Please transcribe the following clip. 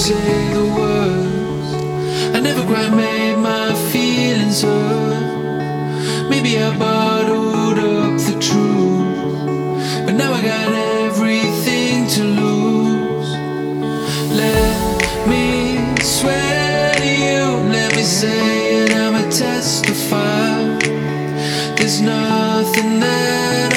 say the words. I never quite made my feelings hurt. Maybe I bottled up the truth, but now I got everything to lose. Let me swear to you, let me say it, I'ma testify. There's nothing that